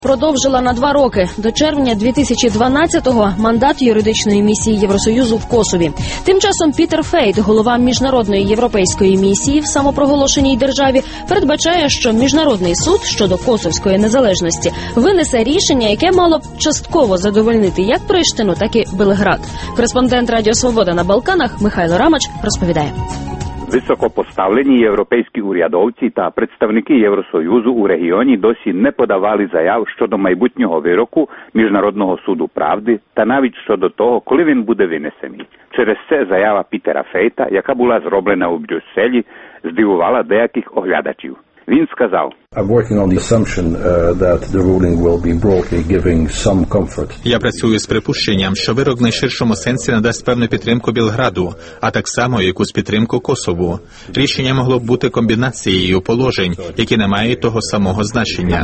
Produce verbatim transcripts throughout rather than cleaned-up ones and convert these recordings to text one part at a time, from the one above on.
Продовжила на два роки. До червня дві тисячі дванадцятого мандат юридичної місії Євросоюзу в Косові. Тим часом Пітер Фейт, голова міжнародної європейської місії в самопроголошеній державі, передбачає, що Міжнародний суд щодо косовської незалежності винесе рішення, яке мало б частково задовольнити як Приштину, так і Белград. Кореспондент Радіо Свобода на Балканах Михайло Рамач розповідає. Високопоставлені європейські урядовці та представники Євросоюзу у регіоні досі не подавали заяв щодо майбутнього вироку Міжнародного суду правди та навіть щодо того, коли він буде винесений. Через це заява Пітера Фейта, яка була зроблена у Брюсселі, здивувала деяких оглядачів. Він сказав: Я працюю з припущенням, що вирок в найширшому сенсі надасть певну підтримку Белграду, а так само якусь підтримку Косову. Рішення могло б бути комбінацією положень, які не мають того самого значення.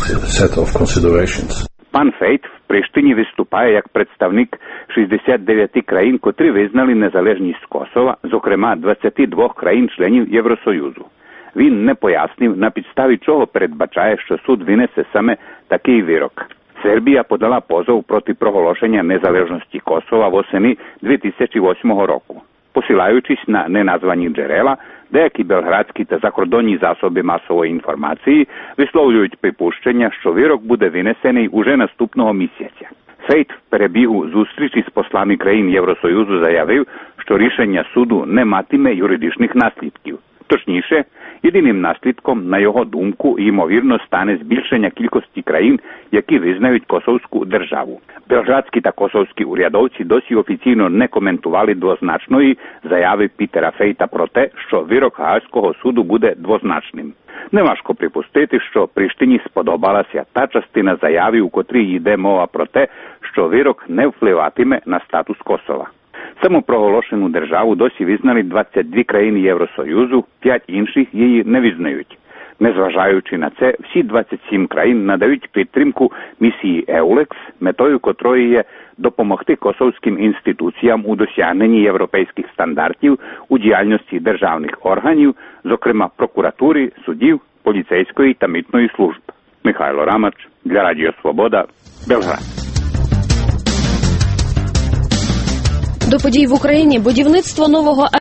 Пан Фейт в Приштині виступає як представник шістдесят дев'ять країн, котрі визнали незалежність Косова, зокрема двадцять два країн-членів Євросоюзу. Він не пояснив, на підставі чого передбачає, що суд винесе саме такий вирок. Сербія подала позов проти проголошення незалежності Косова восени дві тисячі восьмого року. Посилаючись на неназвані джерела, деякі белградські та закордонні засоби масової інформації висловлюють припущення, що вирок буде винесений уже наступного місяця. Фейт в перебігу зустрічі з послами країн Євросоюзу заявив, що рішення суду не матиме юридичних наслідків. Точніше, єдиним наслідком, на його думку, ймовірно, стане збільшення кількості країн, які визнають косовську державу. Белградські та косовські урядовці досі офіційно не коментували двозначної заяви Пітера Фейта про те, що вирок Гаазького суду буде двозначним. Неважко припустити, що Приштині сподобалася та частина заяви, у котрій йде мова про те, що вирок не впливатиме на статус Косова. Самопроголошену державу досі визнали двадцять дві країни Євросоюзу, п'ять інших її не визнають. Незважаючи на це, всі двадцять сім країн надають підтримку місії Еулекс, метою котрої є допомогти косовським інституціям у досягненні європейських стандартів у діяльності державних органів, зокрема прокуратури, судів, поліцейської та митної служб. Михайло Рамач для Радіо Свобода, Белград. До подій в Україні. Будівництво нового